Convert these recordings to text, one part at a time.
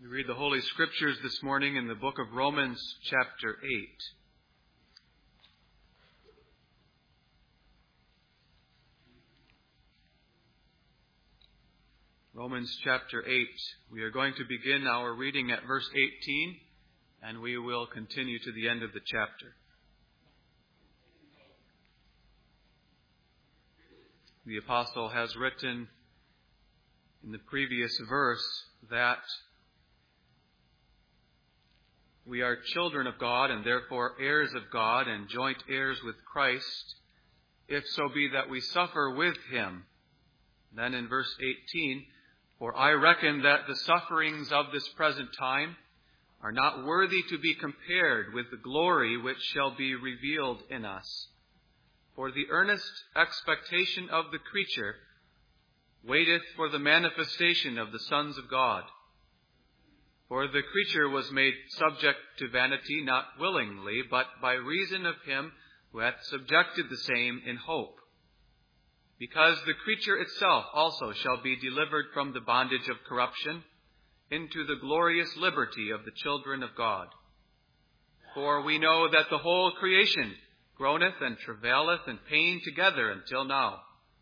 We read the Holy Scriptures this morning in the book of Romans, chapter 8. Romans chapter 8. We are going to begin our reading at verse 18, and we will continue to the end of the chapter. The apostle has written in the previous verse that we are children of God and therefore heirs of God and joint heirs with Christ, if so be that we suffer with Him. Then in verse 18, for I reckon that the sufferings of this present time are not worthy to be compared with the glory which shall be revealed in us. For the earnest expectation of the creature waiteth for the manifestation of the sons of God. For the creature was made subject to vanity, not willingly, but by reason of Him who hath subjected the same in hope. Because the creature itself also shall be delivered from the bondage of corruption into the glorious liberty of the children of God. For we know that the whole creation groaneth and travaileth in pain together until now.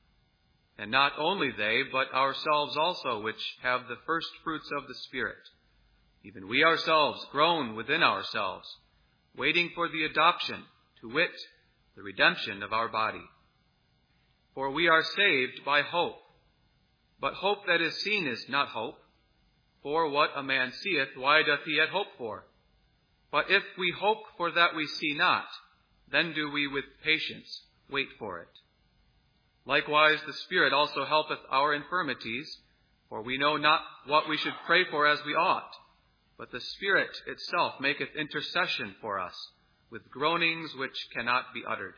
And not only they, but ourselves also, which have the first fruits of the Spirit, even we ourselves groan within ourselves, waiting for the adoption, to wit, the redemption of our body. For we are saved by hope. But hope that is seen is not hope. For what a man seeth, why doth he yet hope for? But if we hope for that we see not, then do we with patience wait for it. Likewise the Spirit also helpeth our infirmities, for we know not what we should pray for as we ought. But the Spirit itself maketh intercession for us, with groanings which cannot be uttered.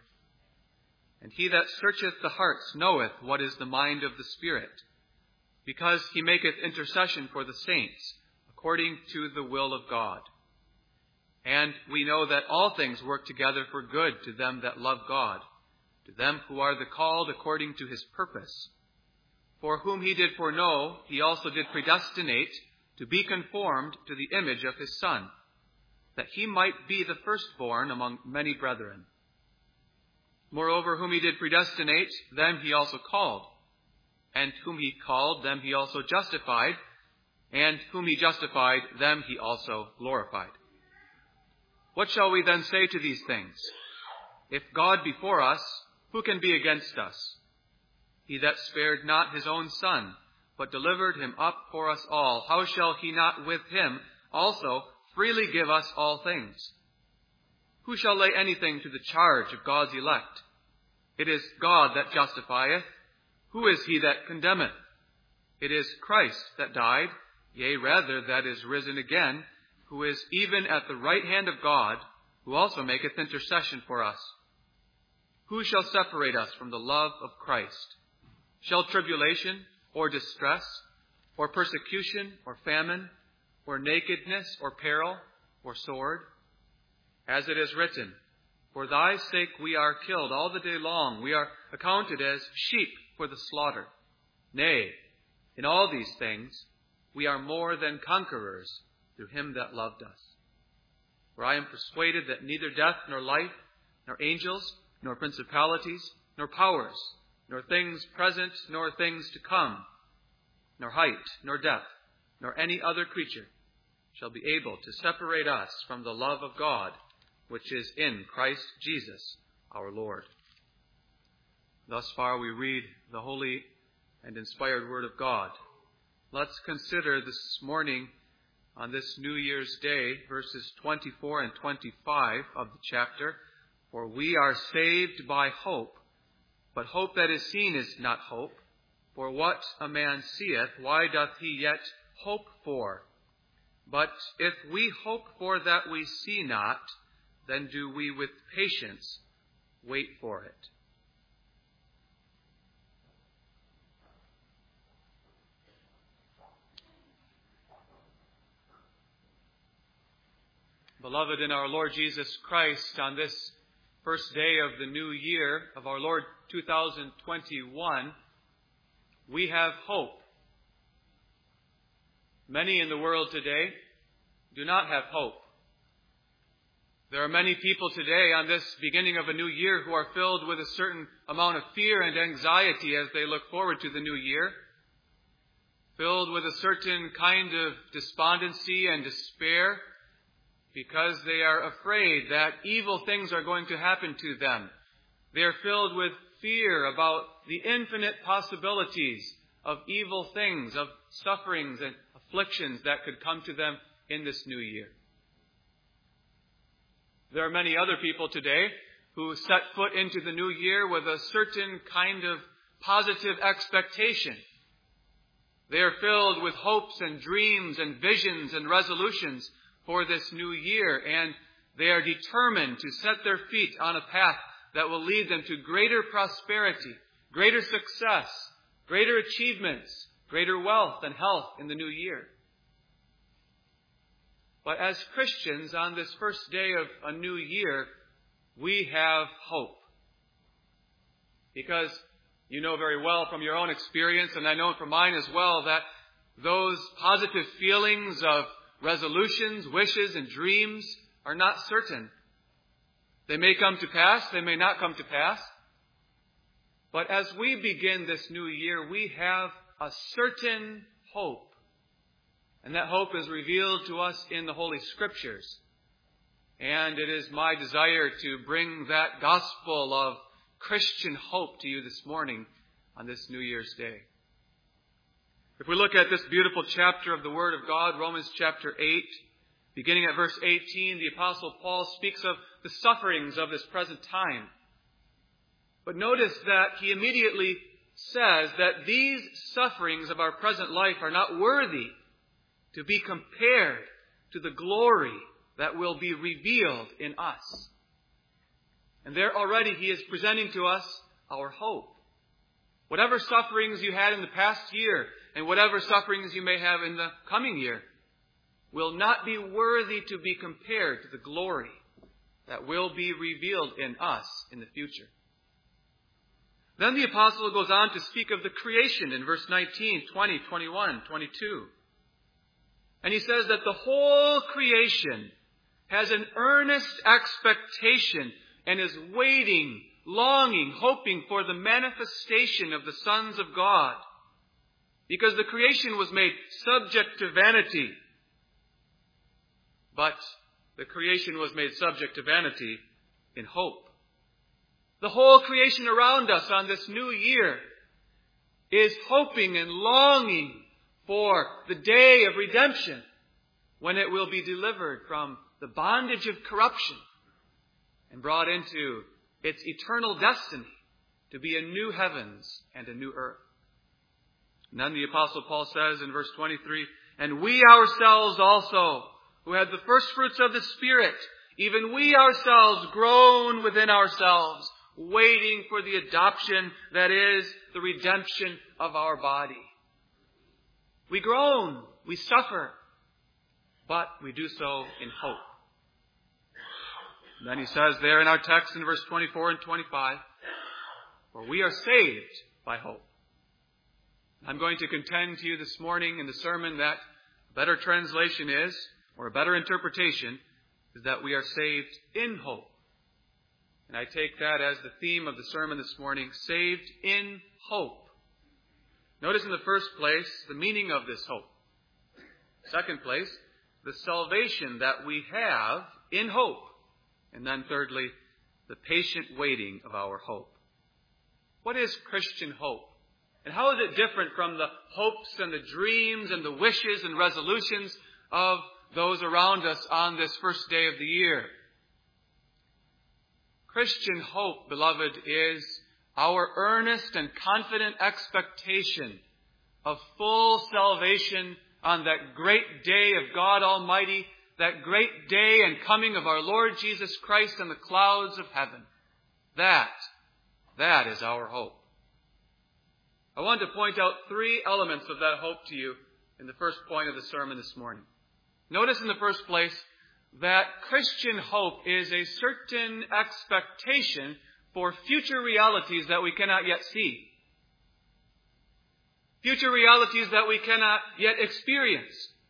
And He that searcheth the hearts knoweth what is the mind of the Spirit, because He maketh intercession for the saints, according to the will of God. And we know that all things work together for good to them that love God, to them who are the called according to His purpose. For whom He did foreknow, He also did predestinate to be conformed to the image of His Son, that He might be the firstborn among many brethren. Moreover, whom He did predestinate, them He also called. And whom He called, them He also justified. And whom He justified, them He also glorified. What shall we then say to these things? If God be for us, who can be against us? He that spared not His own Son, but delivered Him up for us all, how shall He not with Him also freely give us all things? Who shall lay anything to the charge of God's elect? It is God that justifieth. Who is he that condemneth? It is Christ that died, yea, rather that is risen again, who is even at the right hand of God, who also maketh intercession for us. Who shall separate us from the love of Christ? Shall tribulation, or distress, or persecution, or famine, or nakedness, or peril, or sword? As it is written, for thy sake we are killed all the day long. We are accounted as sheep for the slaughter. Nay, in all these things we are more than conquerors through Him that loved us. For I am persuaded that neither death nor life, nor angels, nor principalities, nor powers, nor things present, nor things to come, nor height, nor depth, nor any other creature shall be able to separate us from the love of God, which is in Christ Jesus our Lord. Thus far we read the holy and inspired Word of God. Let's consider this morning, on this New Year's Day, verses 24 and 25 of the chapter. For we are saved by hope, but hope that is seen is not hope. For what a man seeth, why doth he yet hope for? But if we hope for that we see not, then do we with patience wait for it. Beloved in our Lord Jesus Christ, on this first day of the new year of our Lord 2021, we have hope. Many in the world today do not have hope. There are many people today on this beginning of a new year who are filled with a certain amount of fear and anxiety as they look forward to the new year, filled with a certain kind of despondency and despair because they are afraid that evil things are going to happen to them. They are filled with fear about the infinite possibilities of evil things, of sufferings and afflictions that could come to them in this new year. There are many other people today who set foot into the new year with a certain kind of positive expectation. They are filled with hopes and dreams and visions and resolutions for this new year, and they are determined to set their feet on a path that will lead them to greater prosperity, greater success, greater achievements, greater wealth and health in the new year. But as Christians, on this first day of a new year, we have hope. Because you know very well from your own experience, and I know from mine as well, that those positive feelings of resolutions, wishes, and dreams are not certain. They may come to pass, they may not come to pass. But as we begin this new year, we have a certain hope. And that hope is revealed to us in the Holy Scriptures. And it is my desire to bring that gospel of Christian hope to you this morning on this New Year's Day. If we look at this beautiful chapter of the Word of God, Romans chapter 8, beginning at verse 18, the Apostle Paul speaks of the sufferings of this present time. But notice that he immediately says that these sufferings of our present life are not worthy to be compared to the glory that will be revealed in us. And there already he is presenting to us our hope. Whatever sufferings you had in the past year and whatever sufferings you may have in the coming year will not be worthy to be compared to the glory that will be revealed in us in the future. Then the apostle goes on to speak of the creation in verse 19, 20, 21, 22. And he says that the whole creation has an earnest expectation and is waiting, longing, hoping for the manifestation of the sons of God. Because the creation was made subject to vanity. But the creation was made subject to vanity in hope. The whole creation around us on this new year is hoping and longing for the day of redemption when it will be delivered from the bondage of corruption and brought into its eternal destiny to be a new heavens and a new earth. And then the Apostle Paul says in verse 23, and we ourselves also, who had the first fruits of the Spirit, even we ourselves groan within ourselves, waiting for the adoption, that is, the redemption of our body. We groan, we suffer, but we do so in hope. And then he says there in our text in verse 24 and 25, for we are saved by hope. I'm going to contend to you this morning in the sermon that a better translation is, or a better interpretation, is that we are saved in hope. And I take that as the theme of the sermon this morning, saved in hope. Notice in the first place the meaning of this hope. Second place, the salvation that we have in hope. And then thirdly, the patient waiting of our hope. What is Christian hope? And how is it different from the hopes and the dreams and the wishes and resolutions of those around us on this first day of the year? Christian hope, beloved, is our earnest and confident expectation of full salvation on that great day of God Almighty, that great day and coming of our Lord Jesus Christ in the clouds of heaven. That is our hope. I want to point out three elements of that hope to you in the first point of the sermon this morning. Notice in the first place that Christian hope is a certain expectation for future realities that we cannot yet see. Future realities that we cannot yet experience.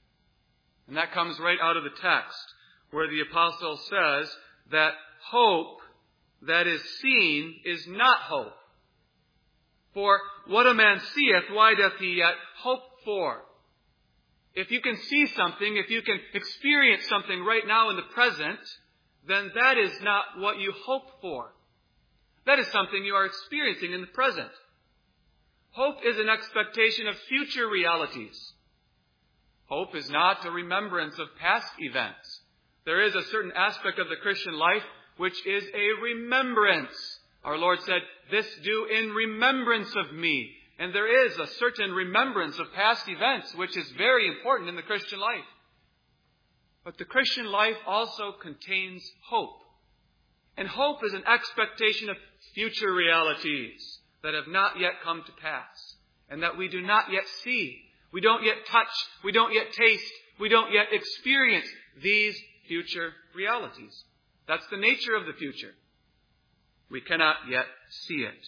And that comes right out of the text, where the apostle says that hope that is seen is not hope. For what a man seeth, why doth he yet hope for? If you can see something, if you can experience something right now in the present, then that is not what you hope for. That is something you are experiencing in the present. Hope is an expectation of future realities. Hope is not a remembrance of past events. There is a certain aspect of the Christian life which is a remembrance. Our Lord said, "This do in remembrance of me." And there is a certain remembrance of past events which is very important in the Christian life. But the Christian life also contains hope. And hope is an expectation of future realities that have not yet come to pass and that we do not yet see. We don't yet touch, we don't yet taste, we don't yet experience these future realities. That's the nature of the future. We cannot yet see it.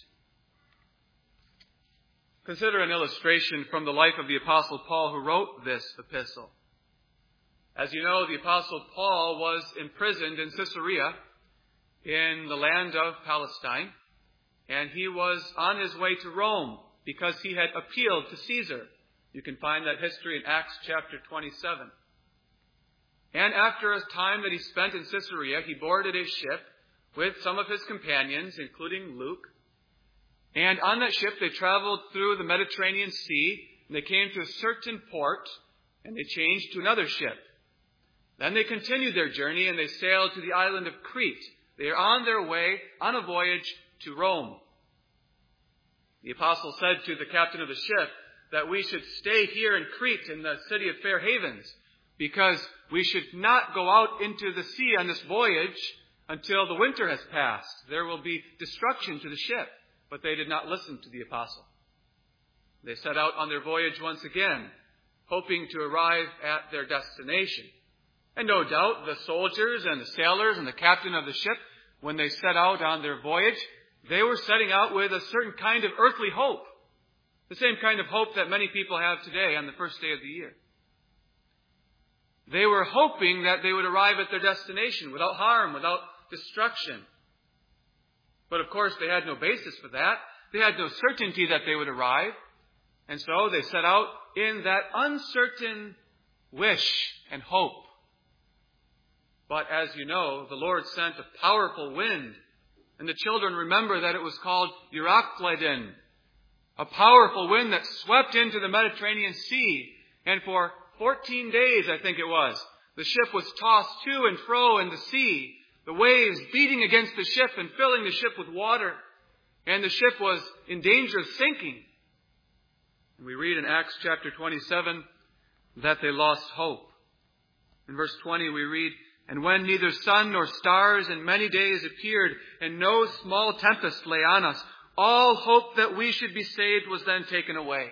Consider an illustration from the life of the Apostle Paul, who wrote this epistle. As you know, the Apostle Paul was imprisoned in Caesarea in the land of Palestine, and he was on his way to Rome because he had appealed to Caesar. You can find that history in Acts chapter 27. And after a time that he spent in Caesarea, he boarded his ship with some of his companions, including Luke. And on that ship, they traveled through the Mediterranean Sea, and they came to a certain port, and they changed to another ship. Then they continued their journey, and they sailed to the island of Crete. They are on their way on a voyage to Rome. The apostle said to the captain of the ship that we should stay here in Crete, in the city of Fair Havens, because we should not go out into the sea on this voyage until the winter has passed. There will be destruction to the ship. But they did not listen to the apostle. They set out on their voyage once again, hoping to arrive at their destination. And no doubt the soldiers and the sailors and the captain of the ship, when they set out on their voyage, they were setting out with a certain kind of earthly hope. The same kind of hope that many people have today on the first day of the year. They were hoping that they would arrive at their destination without harm, without destruction. But of course, they had no basis for that. They had no certainty that they would arrive. And so they set out in that uncertain wish and hope. But as you know, the Lord sent a powerful wind. And the children remember that it was called Euroclydon. A powerful wind that swept into the Mediterranean Sea. And for 14 days, I think it was, the ship was tossed to and fro in the sea. The waves beating against the ship and filling the ship with water. And the ship was in danger of sinking. And we read in Acts chapter 27 that they lost hope. In verse 20 we read, "And when neither sun nor stars in many days appeared, and no small tempest lay on us, all hope that we should be saved was then taken away."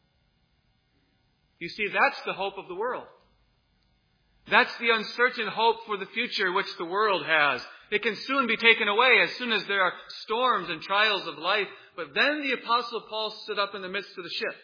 You see, that's the hope of the world. That's the uncertain hope for the future which the world has. It can soon be taken away as soon as there are storms and trials of life. But then the Apostle Paul stood up in the midst of the ship.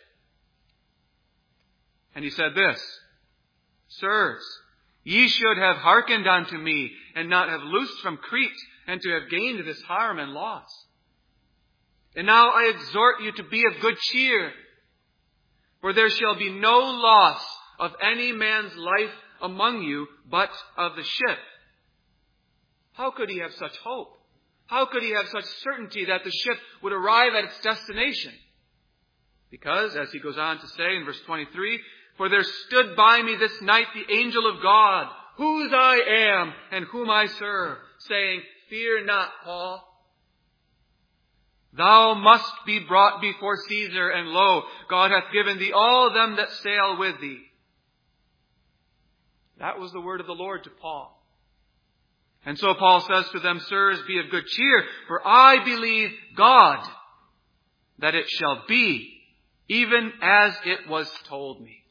And he said this, "Sirs, ye should have hearkened unto me, and not have loosed from Crete, and to have gained this harm and loss. And now I exhort you to be of good cheer, for there shall be no loss of any man's life among you, but of the ship." How could he have such hope? How could he have such certainty that the ship would arrive at its destination? Because, as he goes on to say in verse 23, "For there stood by me this night the angel of God, whose I am and whom I serve, saying, Fear not, Paul. Thou must be brought before Caesar, and lo, God hath given thee all them that sail with thee." That was the word of the Lord to Paul. And so Paul says to them, "Sirs, be of good cheer, for I believe God that it shall be, even as it was told me."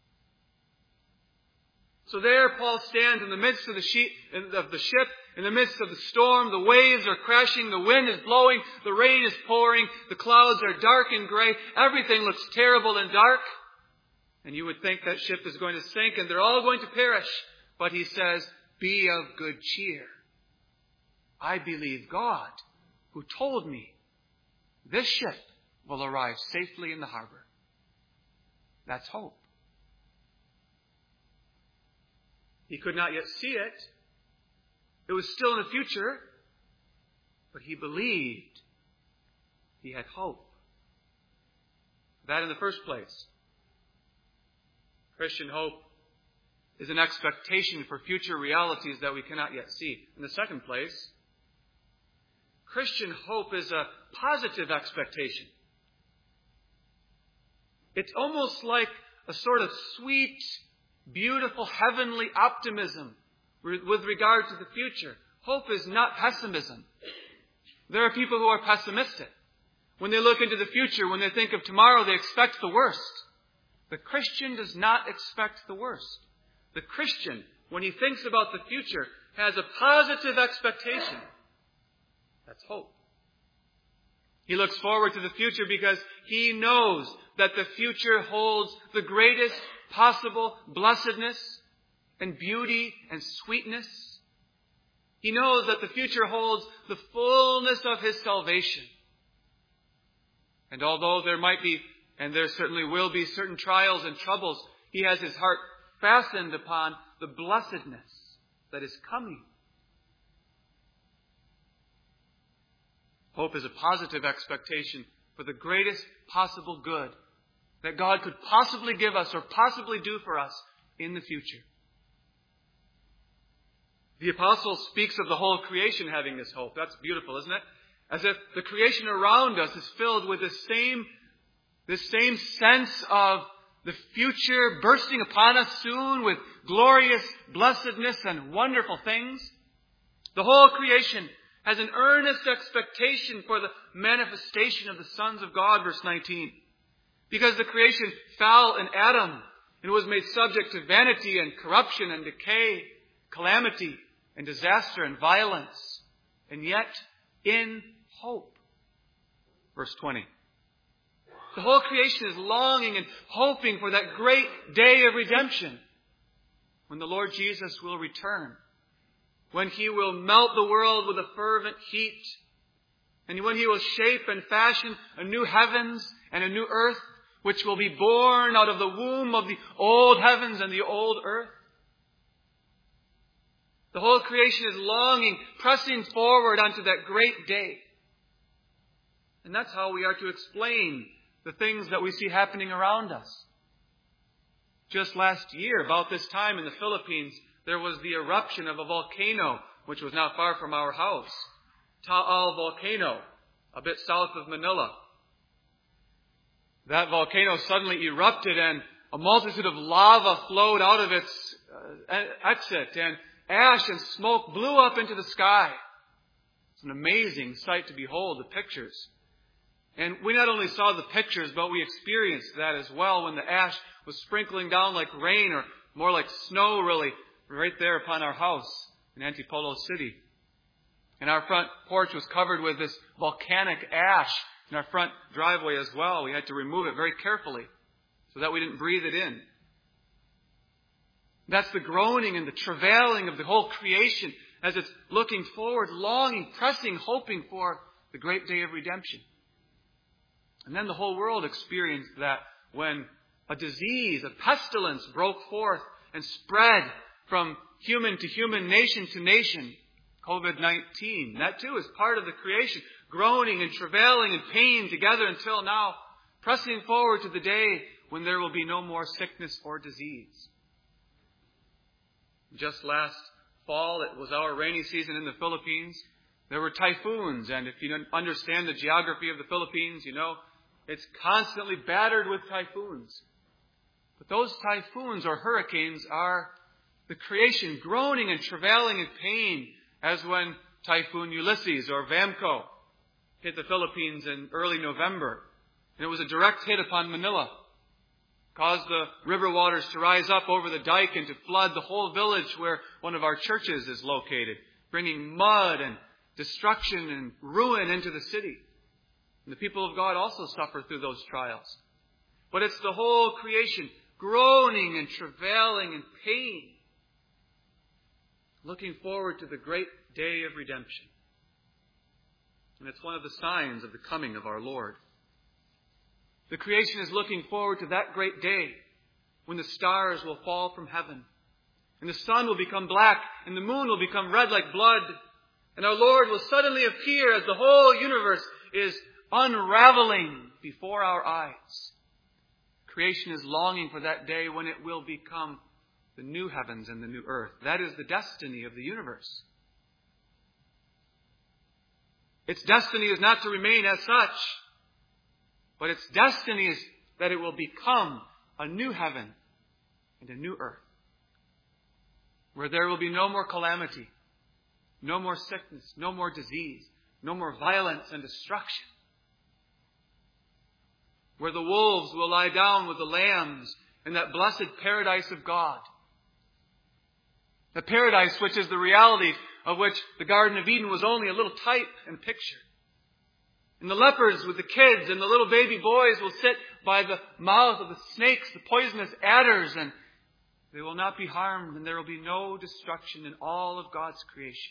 So there Paul stands in the midst of the ship, in the midst of the storm. The waves are crashing, the wind is blowing, the rain is pouring, the clouds are dark and gray. Everything looks terrible and dark. And you would think that ship is going to sink and they're all going to perish. But he says, be of good cheer. I believe God, who told me this ship will arrive safely in the harbor. That's hope. He could not yet see it. It was still in the future. But he believed. He had hope. That in the first place. Christian hope is an expectation for future realities that we cannot yet see. In the second place, Christian hope is a positive expectation. It's almost like a sort of sweet, beautiful, heavenly optimism with regard to the future. Hope is not pessimism. There are people who are pessimistic. When they look into the future, when they think of tomorrow, they expect the worst. The Christian does not expect the worst. The Christian, when he thinks about the future, has a positive expectation. That's hope. He looks forward to the future because he knows that the future holds the greatest possible blessedness and beauty and sweetness. He knows that the future holds the fullness of his salvation. And although there might be, and there certainly will be, certain trials and troubles, he has his heart fastened upon the blessedness that is coming. Hope is a positive expectation for the greatest possible good that God could possibly give us or possibly do for us in the future. The apostle speaks of the whole creation having this hope. That's beautiful, isn't it? As if the creation around us is filled with this same sense of the future bursting upon us soon with glorious blessedness and wonderful things. The whole creation has an earnest expectation for the manifestation of the sons of God, verse 19. Because the creation fell in Adam and was made subject to vanity and corruption and decay, calamity and disaster and violence, and yet in hope. Verse 20. The whole creation is longing and hoping for that great day of redemption, when the Lord Jesus will return, when He will melt the world with a fervent heat, and when He will shape and fashion a new heavens and a new earth, which will be born out of the womb of the old heavens and the old earth. The whole creation is longing, pressing forward unto that great day. And that's how we are to explain the things that we see happening around us. Just last year, about this time in the Philippines, there was the eruption of a volcano, which was not far from our house. Taal volcano, a bit south of Manila. That volcano suddenly erupted and a multitude of lava flowed out of its exit, and ash and smoke blew up into the sky. It's an amazing sight to behold, the pictures. And we not only saw the pictures, but we experienced that as well when the ash was sprinkling down like rain, or more like snow really, right there upon our house in Antipolo City. And our front porch was covered with this volcanic ash in our front driveway as well. We had to remove it very carefully so that we didn't breathe it in. That's the groaning and the travailing of the whole creation as it's looking forward, longing, pressing, hoping for the great day of redemption. And then the whole world experienced that when a disease, a pestilence broke forth and spread from human to human, nation to nation. COVID-19. That too is part of the creation, groaning and travailing and pain together until now, pressing forward to the day when there will be no more sickness or disease. Just last fall, it was our rainy season in the Philippines. There were typhoons, and if you understand the geography of the Philippines, you know it's constantly battered with typhoons. But those typhoons or hurricanes are the creation groaning and travailing in pain, as when Typhoon Ulysses or Vamco hit the Philippines in early November. And it was a direct hit upon Manila. Caused the river waters to rise up over the dike and to flood the whole village where one of our churches is located, bringing mud and destruction and ruin into the city. And the people of God also suffer through those trials. But it's the whole creation groaning and travailing in pain, looking forward to the great day of redemption. And it's one of the signs of the coming of our Lord. The creation is looking forward to that great day when the stars will fall from heaven, and the sun will become black, and the moon will become red like blood, and our Lord will suddenly appear as the whole universe is unraveling before our eyes. Creation is longing for that day when it will become the new heavens and the new earth. That is the destiny of the universe. Its destiny is not to remain as such, but its destiny is that it will become a new heaven and a new earth, where there will be no more calamity, no more sickness, no more disease, no more violence and destruction, where the wolves will lie down with the lambs in that blessed paradise of God. The paradise which is the reality of which the Garden of Eden was only a little type and picture. And the lepers with the kids and the little baby boys will sit by the mouth of the snakes, the poisonous adders, and they will not be harmed, and there will be no destruction in all of God's creation.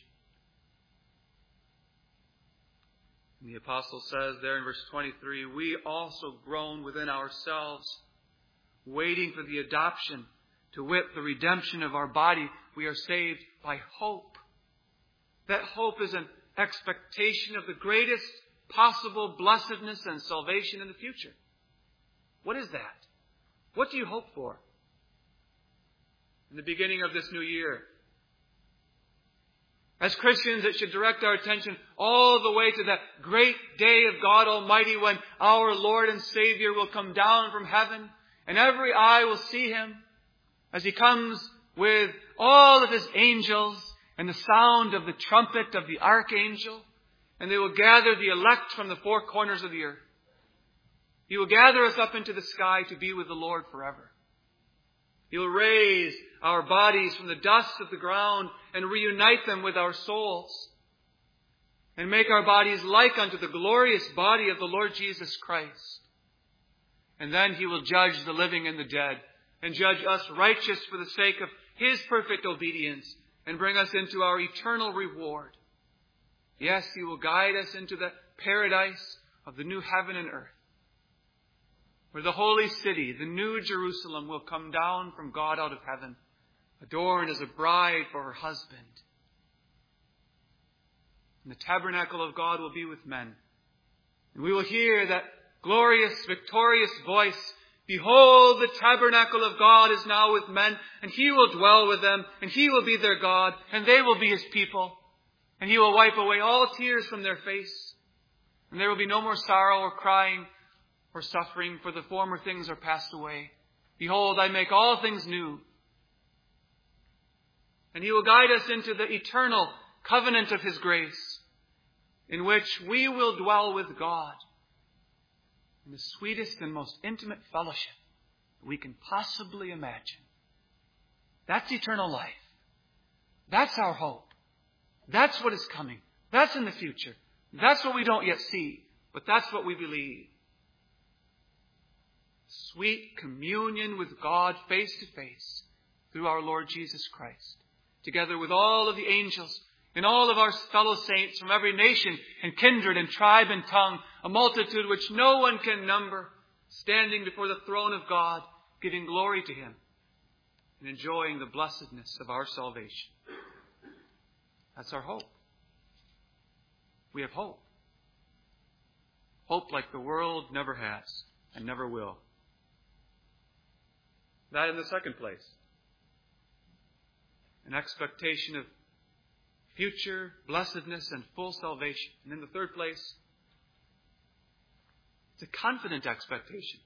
And the apostle says there in verse 23, we also groan within ourselves, waiting for the adoption, to wit, the redemption of our body. We are saved by hope. That hope is an expectation of the greatest possible blessedness and salvation in the future. What is that? What do you hope for? In the beginning of this new year, as Christians, it should direct our attention all the way to that great day of God Almighty when our Lord and Savior will come down from heaven and every eye will see Him as He comes with all of His angels and the sound of the trumpet of the archangel, and they will gather the elect from the four corners of the earth. He will gather us up into the sky to be with the Lord forever. He will raise our bodies from the dust of the ground and reunite them with our souls and make our bodies like unto the glorious body of the Lord Jesus Christ. And then He will judge the living and the dead and judge us righteous for the sake of His perfect obedience and bring us into our eternal reward. Yes, He will guide us into the paradise of the new heaven and earth, where the holy city, the new Jerusalem, will come down from God out of heaven, adorned as a bride for her husband. And the tabernacle of God will be with men. And we will hear that glorious, victorious voice, behold, the tabernacle of God is now with men, and He will dwell with them, and He will be their God, and they will be His people. And He will wipe away all tears from their face. And there will be no more sorrow or crying or suffering, for the former things are passed away. Behold, I make all things new. And He will guide us into the eternal covenant of His grace, in which we will dwell with God in the sweetest and most intimate fellowship we can possibly imagine. That's eternal life. That's our hope. That's what is coming. That's in the future. That's what we don't yet see, but that's what we believe. Sweet communion with God face to face through our Lord Jesus Christ, together with all of the angels and all of our fellow saints from every nation and kindred and tribe and tongue, a multitude which no one can number, standing before the throne of God, giving glory to Him and enjoying the blessedness of our salvation. That's our hope. We have hope. Hope like the world never has and never will. That in the second place. An expectation of future blessedness and full salvation. And in the third place, it's a confident expectation.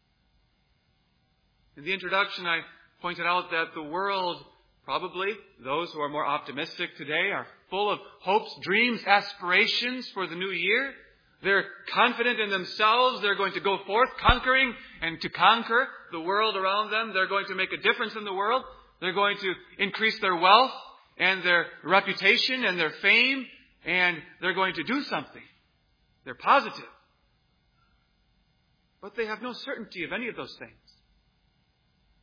In the introduction, I pointed out that the world, probably those who are more optimistic today, are full of hopes, dreams, aspirations for the new year. They're confident in themselves. They're going to go forth conquering and to conquer the world around them. They're going to make a difference in the world. They're going to increase their wealth and their reputation and their fame, and they're going to do something. They're positive. But they have no certainty of any of those things.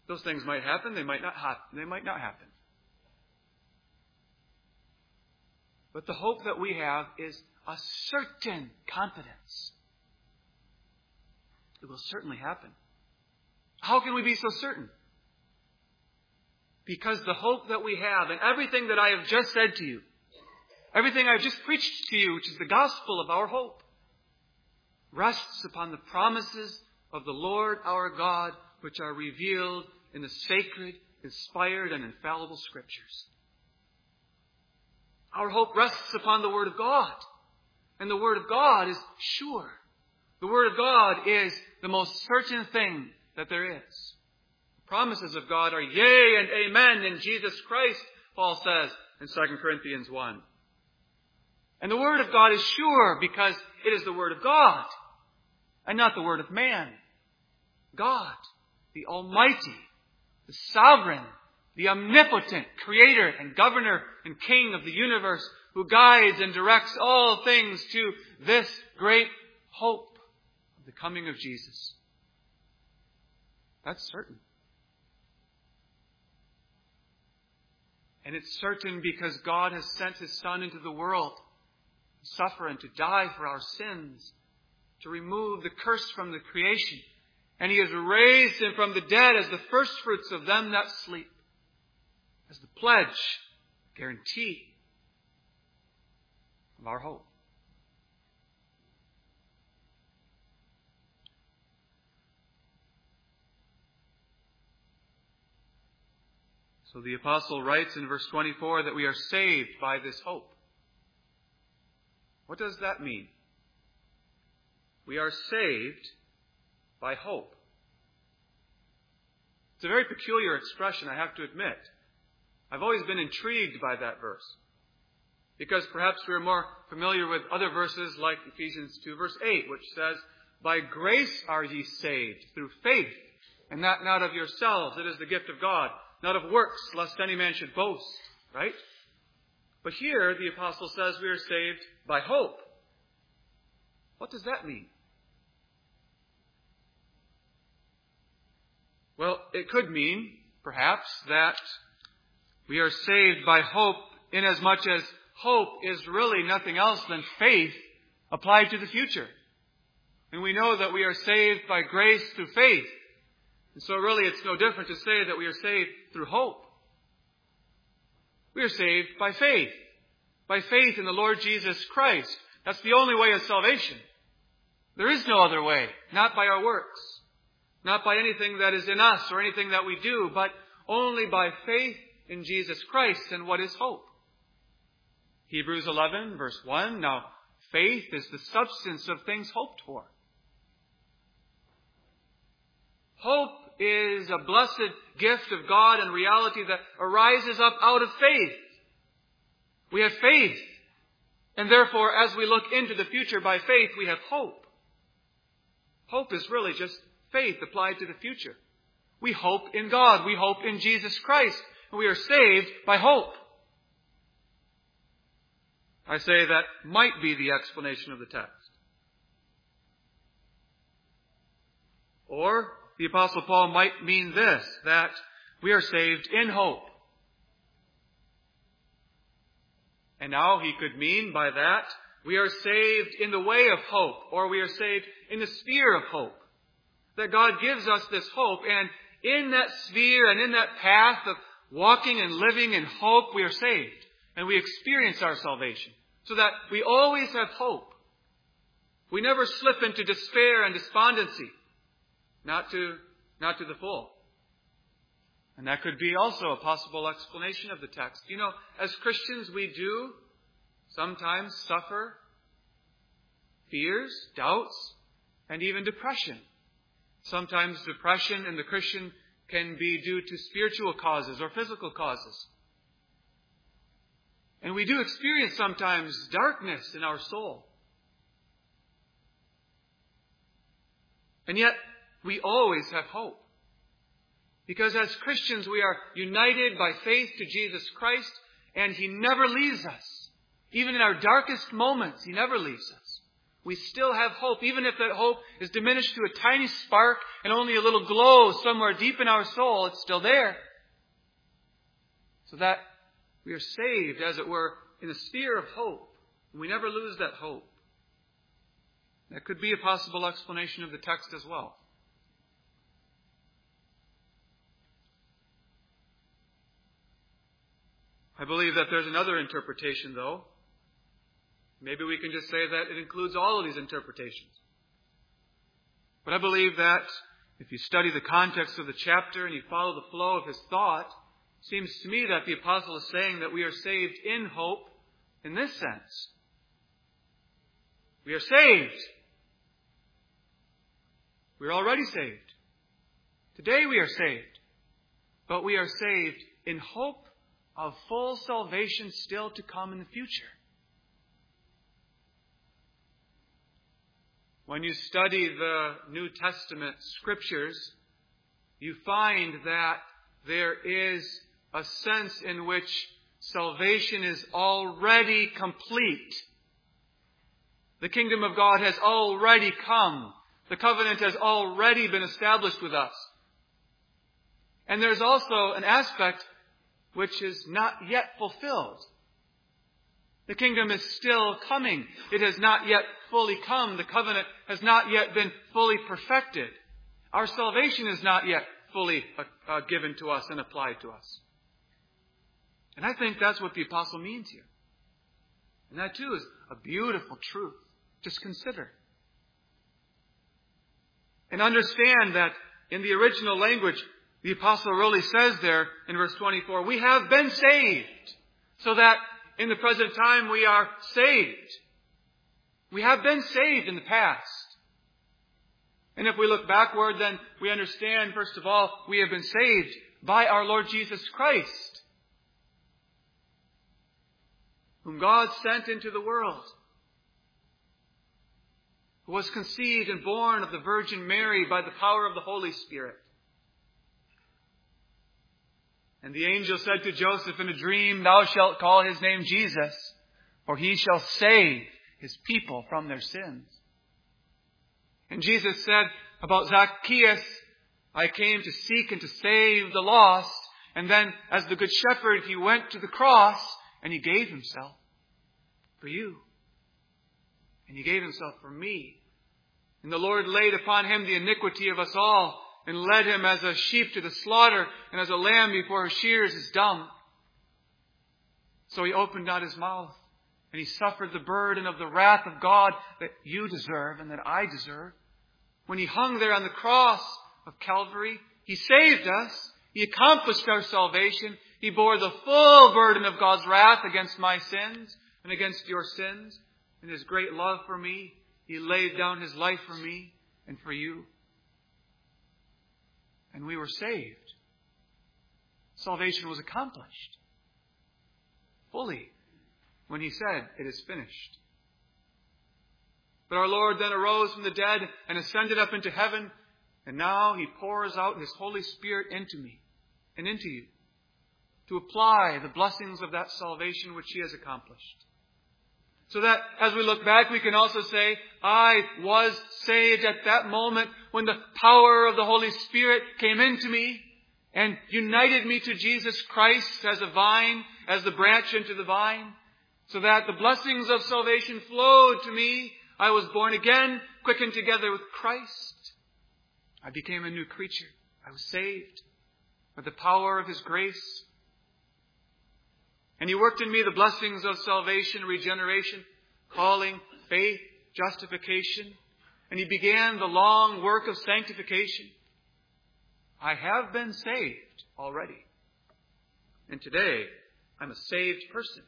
Those things might happen, they might not happen. But the hope that we have is a certain confidence. It will certainly happen. How can we be so certain? Because the hope that we have, and everything that I have just said to you, everything I've just preached to you, which is the gospel of our hope, rests upon the promises of the Lord our God, which are revealed in the sacred, inspired, and infallible Scriptures. Our hope rests upon the Word of God. And the Word of God is sure. The Word of God is the most certain thing that there is. The promises of God are yea and amen in Jesus Christ, Paul says in 2 Corinthians 1. And the Word of God is sure because it is the Word of God and not the word of man. God, the Almighty, the Sovereign, the Omnipotent Creator and Governor and King of the universe, who guides and directs all things to this great hope of the coming of Jesus. That's certain. And it's certain because God has sent His Son into the world to suffer and to die for our sins, to remove the curse from the creation. And He has raised Him from the dead as the firstfruits of them that sleep, as the pledge, guarantee of our hope. So the apostle writes in verse 24 that we are saved by this hope. What does that mean? We are saved by hope. It's a very peculiar expression, I have to admit. I've always been intrigued by that verse, because perhaps we're more familiar with other verses like Ephesians 2 verse 8, which says, "By grace are ye saved through faith, and that not of yourselves. It is the gift of God, not of works, lest any man should boast." Right? But here the apostle says we are saved by hope. What does that mean? Well, it could mean, perhaps, that we are saved by hope inasmuch as hope is really nothing else than faith applied to the future. And we know that we are saved by grace through faith. And so really it's no different to say that we are saved through hope. We are saved by faith. By faith in the Lord Jesus Christ. That's the only way of salvation. There is no other way. Not by our works. Not by anything that is in us or anything that we do, but only by faith in Jesus Christ. And what is hope? Hebrews 11 verse 1. Now, faith is the substance of things hoped for. Hope is a blessed gift of God and reality that arises up out of faith. We have faith. And therefore, as we look into the future by faith, we have hope. Hope is really just faith applied to the future. We hope in God. We hope in Jesus Christ. And we are saved by hope. I say that might be the explanation of the text. Or the Apostle Paul might mean this, that we are saved in hope. And now he could mean by that, we are saved in the way of hope, or we are saved in the sphere of hope. That God gives us this hope, and in that sphere and in that path of walking and living in hope, we are saved. And we experience our salvation. So that we always have hope. We never slip into despair and despondency. Not to the full. And that could be also a possible explanation of the text. You know, as Christians we do sometimes suffer fears, doubts, and even depression. Sometimes depression in the Christian can be due to spiritual causes or physical causes. And we do experience sometimes darkness in our soul. And yet, we always have hope. Because as Christians, we are united by faith to Jesus Christ, and He never leaves us. Even in our darkest moments, He never leaves us. we still have hope, even if that hope is diminished to a tiny spark and only a little glow somewhere deep in our soul. It's still there. So that we are saved, as it were, in a sphere of hope. And we never lose that hope. That could be a possible explanation of the text as well. I believe that there's another interpretation, though. Maybe we can just say that it includes all of these interpretations. But I believe that if you study the context of the chapter and you follow the flow of his thought, it seems to me that the apostle is saying that we are saved in hope in this sense. We are saved. We're already saved. Today we are saved. But we are saved in hope of full salvation still to come in the future. When you study the New Testament scriptures, you find that there is a sense in which salvation is already complete. The kingdom of God has already come. The covenant has already been established with us. And there's also an aspect which is not yet fulfilled. The kingdom is still coming. It has not yet fully come. The covenant has not yet been fully perfected. Our salvation is not yet fully given to us and applied to us. And I think that's what the apostle means here. And that too is a beautiful truth. Just consider. And understand that in the original language, the apostle really says there in verse 24, we have been saved, so that in the present time we are saved. We have been saved in the past. And if we look backward, then we understand, first of all, we have been saved by our Lord Jesus Christ, whom God sent into the world, who was conceived and born of the Virgin Mary by the power of the Holy Spirit. And the angel said to Joseph in a dream, thou shalt call his name Jesus, for he shall save his people from their sins. And Jesus said about Zacchaeus, I came to seek and to save the lost. And then as the good shepherd, he went to the cross and he gave himself for you. And he gave himself for me. And the Lord laid upon him the iniquity of us all, and led him as a sheep to the slaughter, and as a lamb before her shears is dumb. So he opened not his mouth, and he suffered the burden of the wrath of God that you deserve and that I deserve. When he hung there on the cross of Calvary, he saved us. He accomplished our salvation. He bore the full burden of God's wrath against my sins and against your sins. In his great love for me, he laid down his life for me and for you. And we were saved. Salvation was accomplished fully when he said, it is finished. But our Lord then arose from the dead and ascended up into heaven, and now he pours out his Holy Spirit into me and into you to apply the blessings of that salvation which he has accomplished. So that as we look back, we can also say, I was saved at that moment when the power of the Holy Spirit came into me and united me to Jesus Christ as a vine, as the branch into the vine, so that the blessings of salvation flowed to me. I was born again, quickened together with Christ. I became a new creature. I was saved by the power of his grace. And he worked in me the blessings of salvation, regeneration, calling, faith, justification. And he began the long work of sanctification. I have been saved already. And today, I'm a saved person.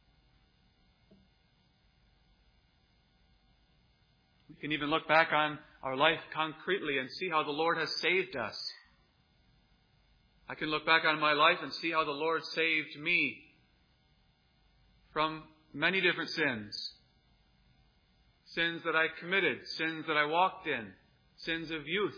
We can even look back on our life concretely and see how the Lord has saved us. I can look back on my life and see how the Lord saved me from many different sins. Sins that I committed, sins that I walked in, sins of youth.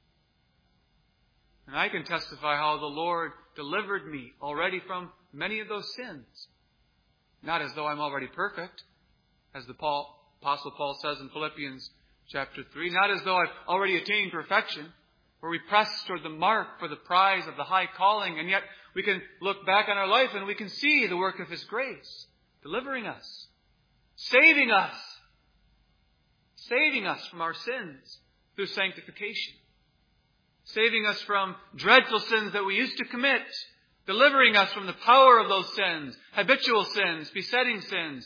And I can testify how the Lord delivered me already from many of those sins. Not as though I'm already perfect, as the Apostle Paul says in Philippians chapter 3, not as though I've already attained perfection, where we press toward the mark for the prize of the high calling, and yet we can look back on our life and we can see the work of His grace, delivering us, saving us from our sins through sanctification, saving us from dreadful sins that we used to commit, delivering us from the power of those sins, habitual sins, besetting sins,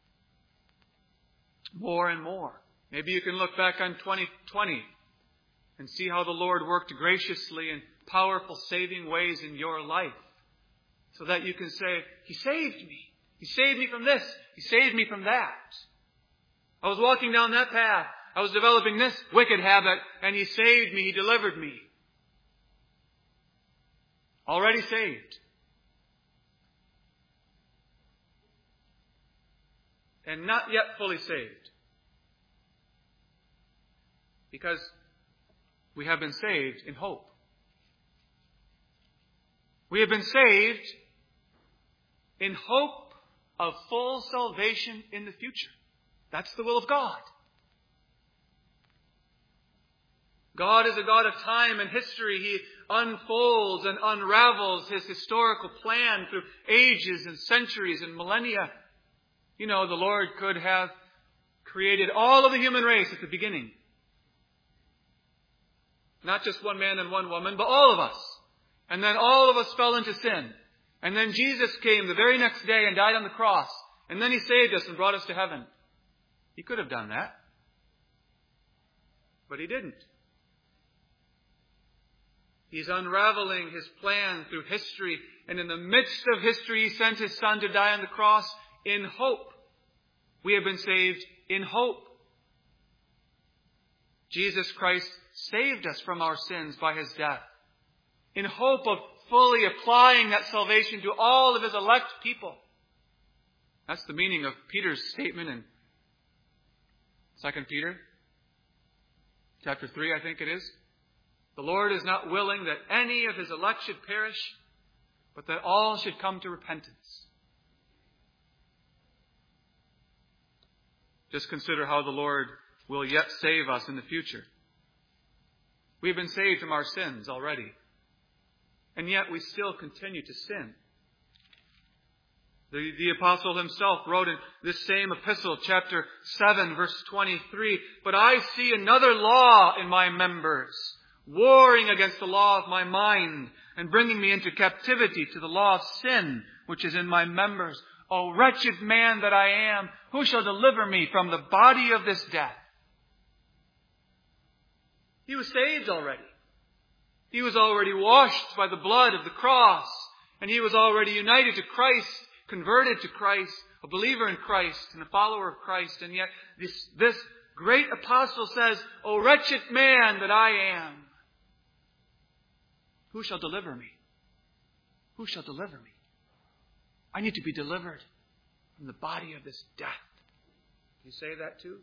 more and more. Maybe you can look back on 2020 and see how the Lord worked graciously in powerful saving ways in your life, so that you can say, He saved me. He saved me from this. He saved me from that. I was walking down that path. I was developing this wicked habit, and He saved me. He delivered me. Already saved. And not yet fully saved. Because we have been saved in hope. We have been saved in hope of full salvation in the future. That's the will of God. God is a God of time and history. He unfolds and unravels His historical plan through ages and centuries and millennia. You know, the Lord could have created all of the human race at the beginning. Not just one man and one woman, but all of us. And then all of us fell into sin. And then Jesus came the very next day and died on the cross. And then He saved us and brought us to heaven. He could have done that. But He didn't. He's unraveling His plan through history. And in the midst of history, He sent His Son to die on the cross in hope. We have been saved in hope. Jesus Christ saved us from our sins by His death, in hope of fully applying that salvation to all of His elect people. That's the meaning of Peter's statement in 2 Peter chapter 3, I think it is. The Lord is not willing that any of His elect should perish, but that all should come to repentance. Just consider how the Lord will yet save us in the future. We've been saved from our sins already. And yet we still continue to sin. The apostle himself wrote in this same epistle, chapter 7, verse 23, "But I see another law in my members, warring against the law of my mind, and bringing me into captivity to the law of sin, which is in my members. O wretched man that I am, who shall deliver me from the body of this death?" He was saved already. He was already washed by the blood of the cross. And he was already united to Christ, converted to Christ, a believer in Christ and a follower of Christ. And yet this great apostle says, "O wretched man that I am, who shall deliver me? Who shall deliver me? I need to be delivered from the body of this death." Do you say that too?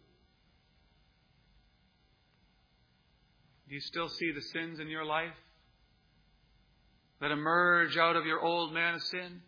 Do you still see the sins in your life that emerge out of your old man of sin?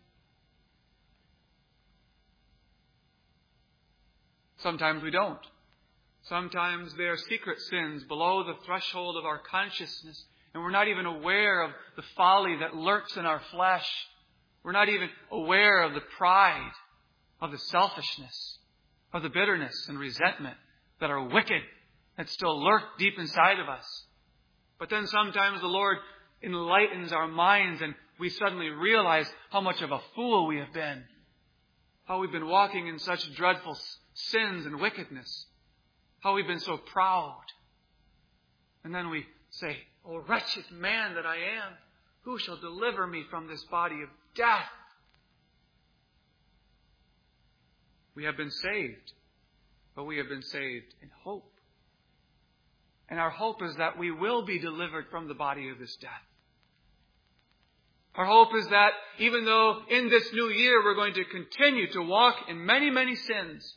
Sometimes we don't. Sometimes they are secret sins below the threshold of our consciousness, and we're not even aware of the folly that lurks in our flesh. We're not even aware of the pride, of the selfishness, of the bitterness and resentment that are wicked, that still lurk deep inside of us. But then sometimes the Lord enlightens our minds and we suddenly realize how much of a fool we have been. How we've been walking in such dreadful sins and wickedness. How we've been so proud. And then we say, "O wretched man that I am, who shall deliver me from this body of death?" We have been saved, but we have been saved in hope. And our hope is that we will be delivered from the body of this death. Our hope is that even though in this new year we're going to continue to walk in many, many sins,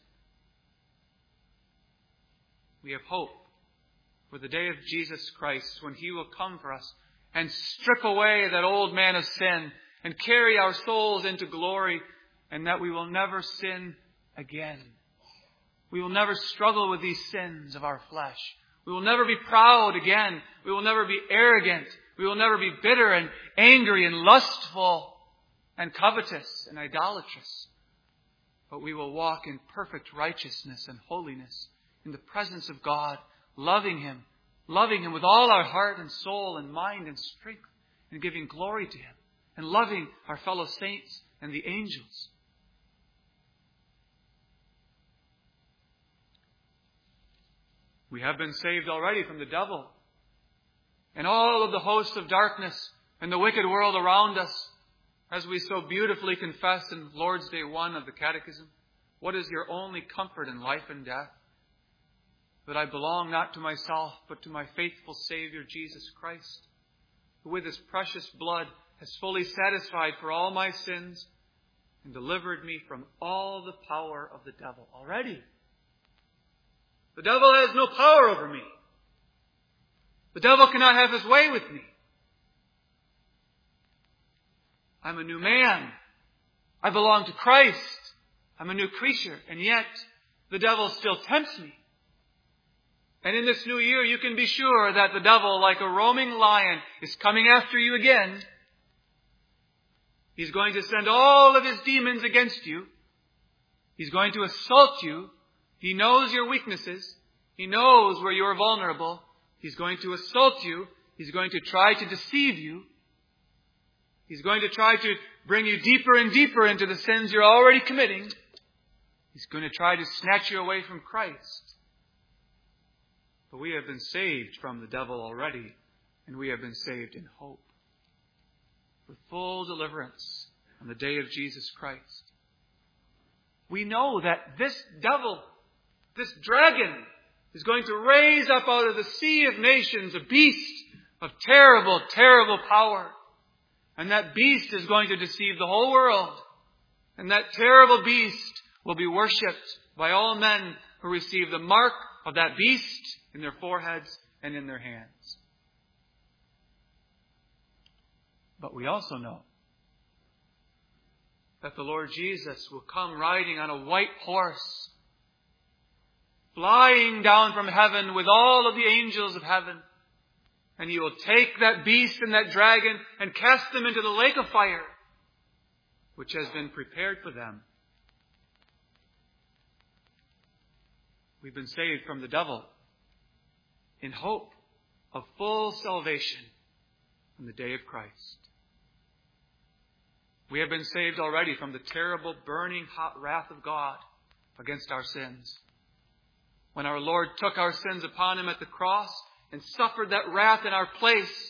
we have hope for the day of Jesus Christ when He will come for us and strip away that old man of sin and carry our souls into glory, and that we will never sin again. We will never struggle with these sins of our flesh. We will never be proud again. We will never be arrogant. We will never be bitter and angry and lustful and covetous and idolatrous. But we will walk in perfect righteousness and holiness in the presence of God, loving Him with all our heart and soul and mind and strength, and giving glory to Him, and loving our fellow saints and the angels. We have been saved already from the devil and all of the hosts of darkness and the wicked world around us, as we so beautifully confess in Lord's Day 1 of the Catechism. What is your only comfort in life and death? That I belong not to myself, but to my faithful Savior, Jesus Christ, who with His precious blood has fully satisfied for all my sins and delivered me from all the power of the devil. Already, the devil has no power over me. The devil cannot have his way with me. I'm a new man. I belong to Christ. I'm a new creature. And yet, the devil still tempts me. And in this new year, you can be sure that the devil, like a roaming lion, is coming after you again. He's going to send all of his demons against you. He's going to assault you. He knows your weaknesses. He knows where you're vulnerable. He's going to assault you. He's going to try to deceive you. He's going to try to bring you deeper and deeper into the sins you're already committing. He's going to try to snatch you away from Christ. But we have been saved from the devil already, and we have been saved in hope for full deliverance on the day of Jesus Christ. We know that this devil, this dragon, is going to raise up out of the sea of nations a beast of terrible, terrible power. And that beast is going to deceive the whole world. And that terrible beast will be worshipped by all men who receive the mark of that beast in their foreheads and in their hands. But we also know that the Lord Jesus will come riding on a white horse, flying down from heaven with all of the angels of heaven. And He will take that beast and that dragon and cast them into the lake of fire, which has been prepared for them. We've been saved from the devil in hope of full salvation on the day of Christ. We have been saved already from the terrible, burning, hot wrath of God against our sins. When our Lord took our sins upon Him at the cross and suffered that wrath in our place,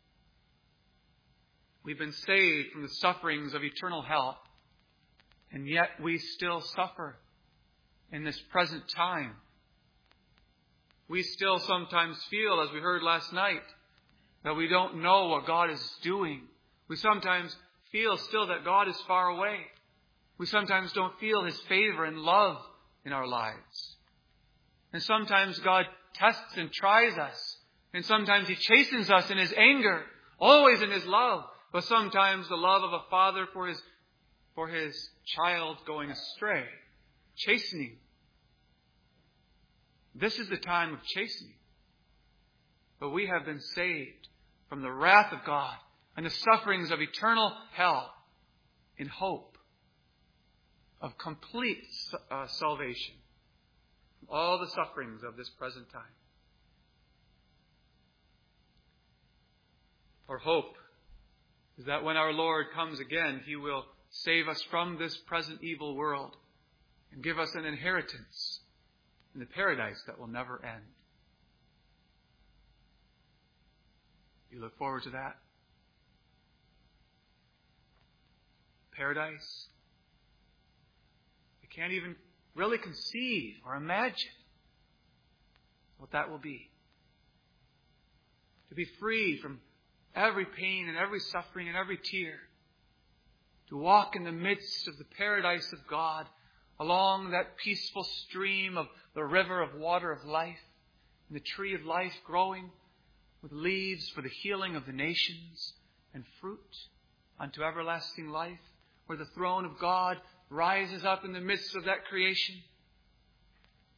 we've been saved from the sufferings of eternal hell. And yet we still suffer in this present time. We still sometimes feel, as we heard last night, that we don't know what God is doing. We sometimes feel still that God is far away. We sometimes don't feel His favor and love in our lives. And sometimes God tests and tries us. And sometimes He chastens us in His anger, always in His love. But sometimes the love of a father for his child going astray. Chastening. This is the time of chastening. But we have been saved from the wrath of God and the sufferings of eternal hell in hope of complete salvation from all the sufferings of this present time. Our hope is that when our Lord comes again, He will save us from this present evil world and give us an inheritance in the paradise that will never end. You look forward to that? Paradise? We can't even really conceive or imagine what that will be. To be free from every pain and every suffering and every tear. To walk in the midst of the paradise of God, along that peaceful stream of the river of water of life, and the tree of life growing with leaves for the healing of the nations and fruit unto everlasting life, where the throne of God rises up in the midst of that creation.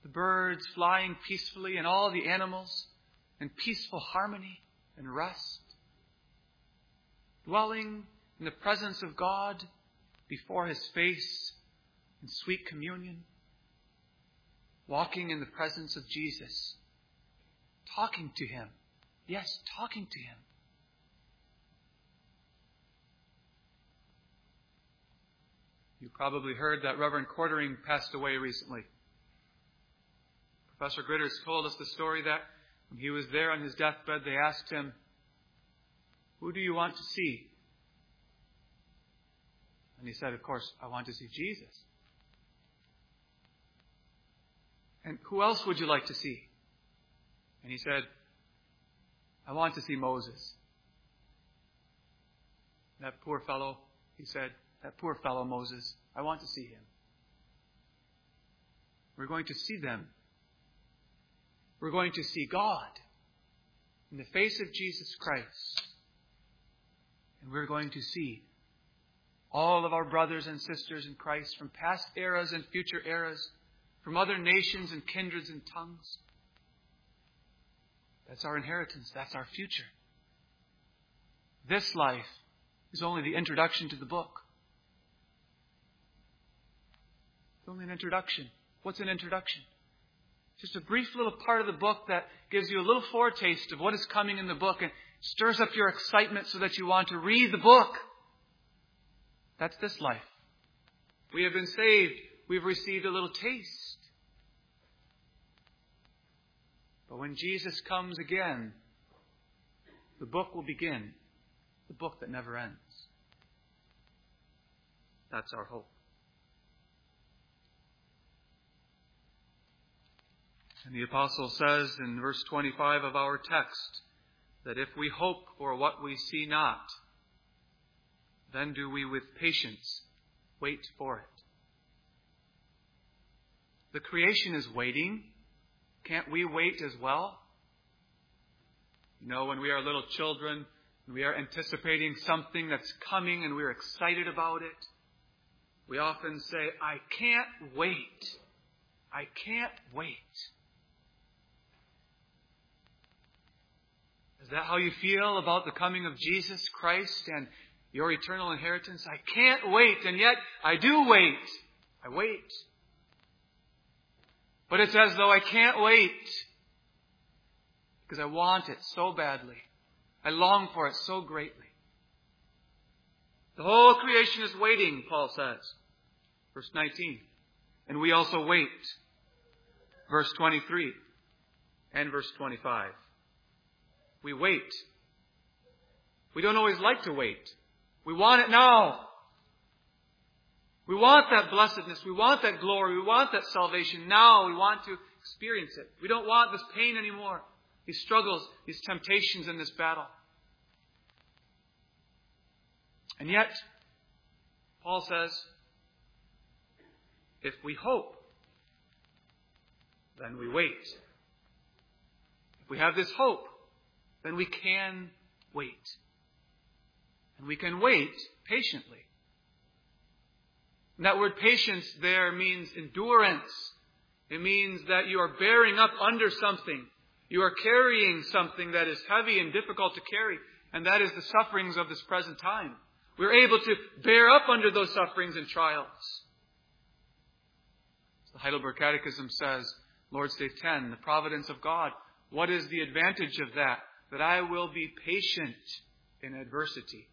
the birds flying peacefully and all the animals in peaceful harmony and rest. Dwelling in the presence of God before His face in sweet communion. Walking in the presence of Jesus. Talking to Him. Yes, talking to Him. You probably heard that Reverend Quartering passed away recently. Professor Gritters told us the story that when he was there on his deathbed, they asked him, "Who do you want to see?" And he said, "Of course, I want to see Jesus." "And who else would you like to see?" And he said, "I want to see Moses." That poor fellow, he said, that poor fellow Moses, I want to see him. We're going to see them. We're going to see God in the face of Jesus Christ. And we're going to see all of our brothers and sisters in Christ from past eras and future eras, from other nations and kindreds and tongues. That's our inheritance. That's our future. This life is only the introduction to the book. It's only an introduction. What's an introduction? Just a brief little part of the book that gives you a little foretaste of what is coming in the book and stirs up your excitement so that you want to read the book. That's this life. We have been saved. We've received a little taste. But when Jesus comes again, the book will begin. The book that never ends. That's our hope. And the apostle says in verse 25 of our text that if we hope for what we see not, then do we with patience wait for it. The creation is waiting. Can't we wait as well? You know, when we are little children, we are anticipating something that's coming and we're excited about it. We often say, "I can't wait. I can't wait." Is that how you feel about the coming of Jesus Christ and your eternal inheritance? I can't wait, and yet I do wait. I wait. But it's as though I can't wait because I want it so badly. I long for it so greatly. The whole creation is waiting, Paul says. Verse 19. And we also wait. Verse 23 and verse 25. We wait. We don't always like to wait. We want it now. We want that blessedness. We want that glory. We want that salvation now. We want to experience it. We don't want this pain anymore. These struggles, these temptations in this battle. And yet, Paul says, if we hope, then we wait. If we have this hope, then we can wait. And we can wait patiently. And that word patience there means endurance. It means that you are bearing up under something. You are carrying something that is heavy and difficult to carry. And that is the sufferings of this present time. We're able to bear up under those sufferings and trials. The Heidelberg Catechism says, Lord's Day 10, the providence of God. What is the advantage of that? That I will be patient in adversity.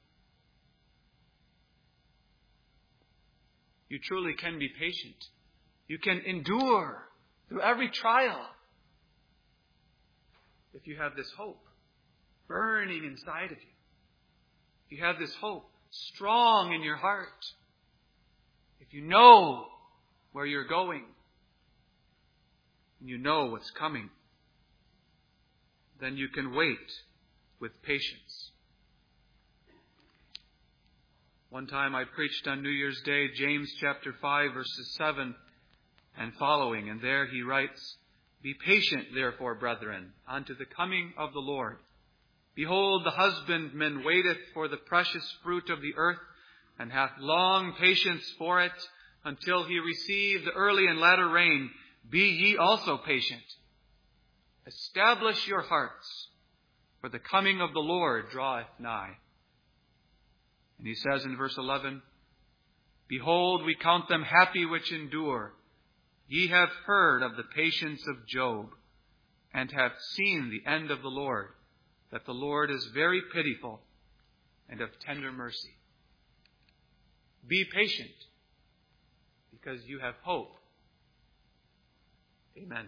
You truly can be patient. You can endure through every trial if you have this hope burning inside of you. If you have this hope strong in your heart. If you know where you're going and you know what's coming, then you can wait with patience. One time I preached on New Year's Day, James chapter 5, verses 7 and following. And there he writes, Be patient, therefore, brethren, unto the coming of the Lord. Behold, the husbandman waiteth for the precious fruit of the earth, and hath long patience for it, until he receive the early and latter rain. Be ye also patient. Establish your hearts, for the coming of the Lord draweth nigh. And he says in verse 11, Behold, we count them happy which endure. Ye have heard of the patience of Job, and have seen the end of the Lord, that the Lord is very pitiful and of tender mercy. Be patient, because you have hope. Amen.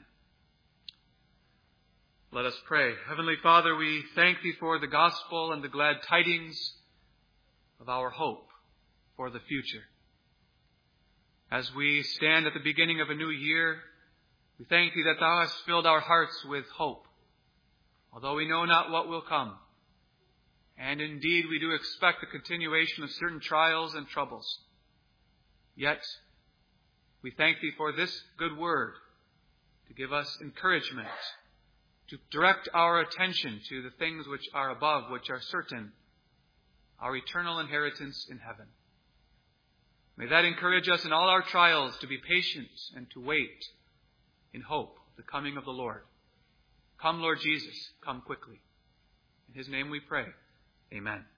Let us pray. Heavenly Father, we thank Thee for the gospel and the glad tidings of our hope for the future. As we stand at the beginning of a new year, we thank Thee that Thou hast filled our hearts with hope, although we know not what will come. And indeed, we do expect the continuation of certain trials and troubles. Yet, we thank Thee for this good word to give us encouragement, to direct our attention to the things which are above, which are certain, our eternal inheritance in heaven. May that encourage us in all our trials to be patient and to wait in hope of the coming of the Lord. Come, Lord Jesus, come quickly. In His name we pray. Amen.